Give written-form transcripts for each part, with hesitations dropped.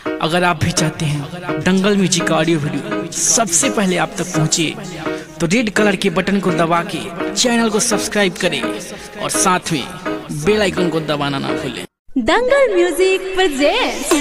अगर आप भी चाहते हैं दंगल म्यूजिक का ऑडियो वीडियो सबसे पहले आप तक पहुंचे तो रेड कलर के बटन को दबा के चैनल को सब्सक्राइब करें और साथ में बेल आइकन को दबाना ना भूलें। Dangal music presents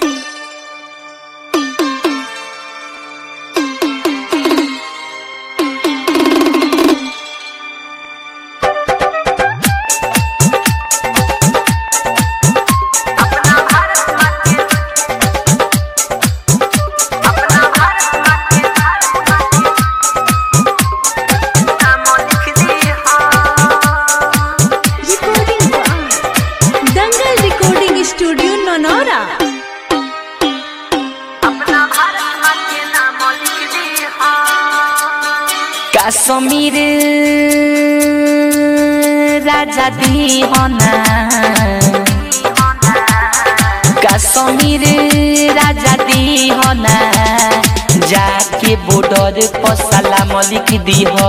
studio Nanaura. Kashmir राजा दी होना, कश्मीर राजा दी होना, जाके बॉर्डर पर सलाम लिख दी हो,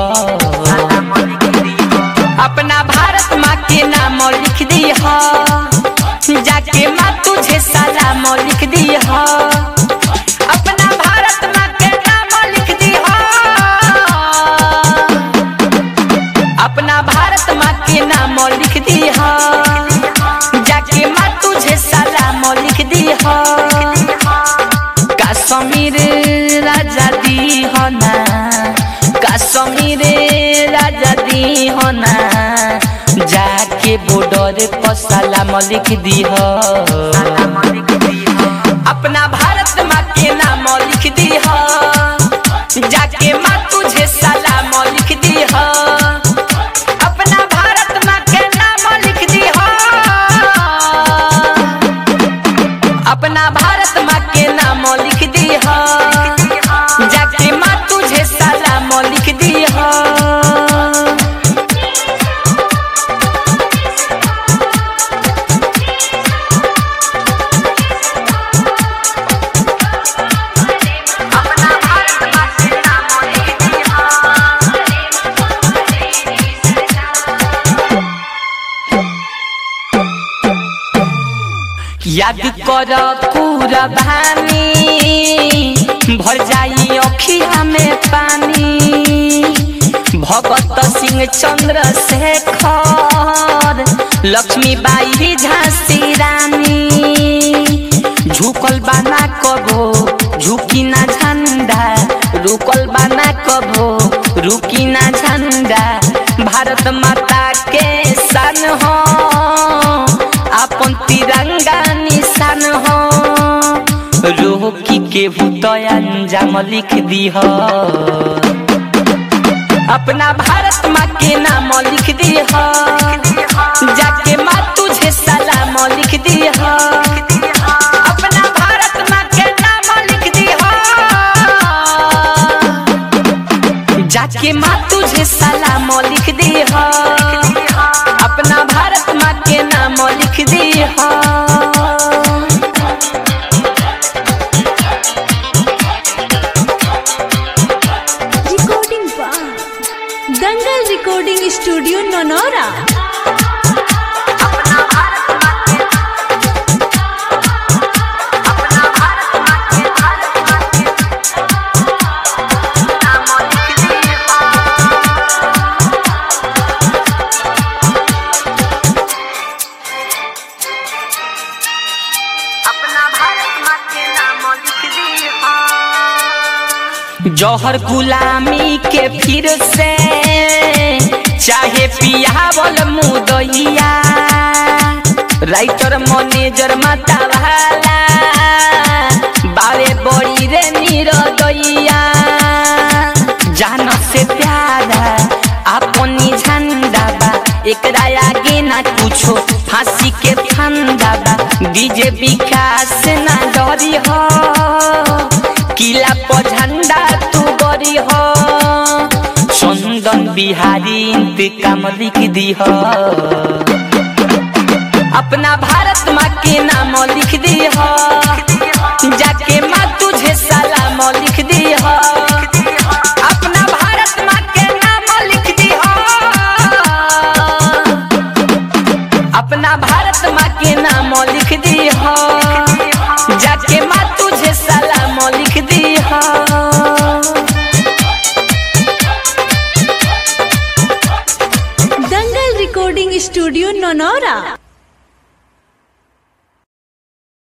अपना भारत माँ के नाम लिख दी हो, जाके माँ तुझे सलाम लिख दी हो, अपना भारत माँ के नाम लिख दी हो, अपना भारत माँ के नाम लिख दी हो, जाके माँ तुझे सलाम लिख दी हो, कश्मीर राजा दी हो ना, कश्मीर राजा दी हो ना, जाके बॉर्डर पर सलाम लिख दी हो, अपना भारत माँ के नाम लिख दी हो, जाके माँ तुझे सलाम लिख दी हो, अपना भारत माँ के नाम लिख दी हो, अपना भारत माँ के नाम लिख दी हो, जाके माँ तुझे सलाम लिख दी हो। याद कर कुर्बानी भर जाई अखिया में पानी, भगत सिंह चंद्रशेखर लक्ष्मीबाई झांसी रानी, झुकल बाना कबो झुकी ना झंडा, रुकल बाना कबो रुकी ना झंडा, भारत माता के सन हो, अपन तिरंगा निशान हो, रोकी के भूतया अंजाम लिख दी हो, अपना भारत माँ के नाम लिख दी हो, जाके माँ तुझे सलाम लिख दी हो, अपना भारत माँ के नाम लिख दी हो, जाके माँ तुझे सलाम लिख दी हो, अपना भारत माँ के नाम लिख दी हो। Recording Dangal recording studio Nanaura. जौहर गुलामी के फिर से चाहे पियावल मुदैया, राइटर मैनेजर माता वाला बारे बड़ी रे निरदैया, जान से प्यारा अपनी झंडा बा, एकरा आगे ना कुछो फांसी के फंदा बा, डीजे विकास ना डरी हो, किला पर झंडा तू गरी हो, चंदन बिहारी इंतकाम लिख दी हो, अपना भारत माँ के नाम लिख दी हो, जाके माँ तुझे सलाम लिख दी हो, अपना भारत माँ के नाम लिख दी हो, अपना भारत माँ के नाम लिख दी हो, जाके माँ दंगल रिकॉर्डिंग स्टूडियो ननौरा।